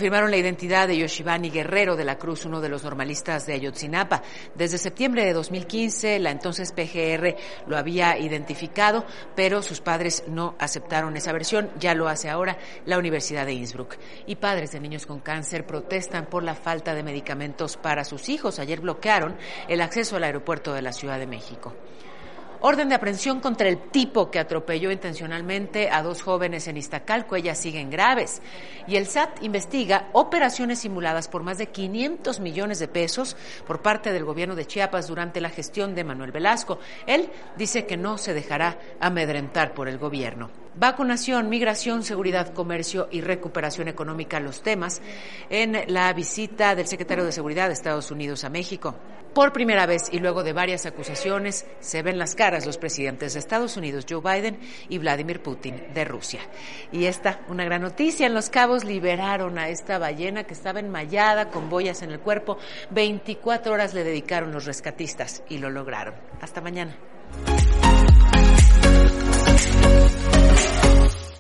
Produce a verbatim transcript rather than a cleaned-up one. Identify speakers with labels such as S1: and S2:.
S1: confirmaron la identidad de Yoshivani Guerrero de la Cruz, uno de los normalistas de Ayotzinapa. Desde septiembre de dos mil quince, la entonces P G R lo había identificado, pero sus padres no aceptaron esa versión. Ya lo hace ahora la Universidad de Innsbruck. Y padres de niños con cáncer protestan por la falta de medicamentos para sus hijos. Ayer bloquearon el acceso al aeropuerto de la Ciudad de México. Orden de aprehensión contra el tipo que atropelló intencionalmente a dos jóvenes en Iztacalco. Ellas siguen graves. Y el S A T investiga operaciones simuladas por más de quinientos millones de pesos por parte del gobierno de Chiapas durante la gestión de Manuel Velasco. Él dice que no se dejará amedrentar por el gobierno. Vacunación, migración, seguridad, comercio y recuperación económica, los temas en la visita del secretario de Seguridad de Estados Unidos a México. Por primera vez y luego de varias acusaciones, se ven las caras los presidentes de Estados Unidos, Joe Biden, y Vladimir Putin, de Rusia. Y esta, una gran noticia, en Los Cabos liberaron a esta ballena que estaba enmayada con boyas en el cuerpo. veinticuatro horas le dedicaron los rescatistas y lo lograron. Hasta mañana.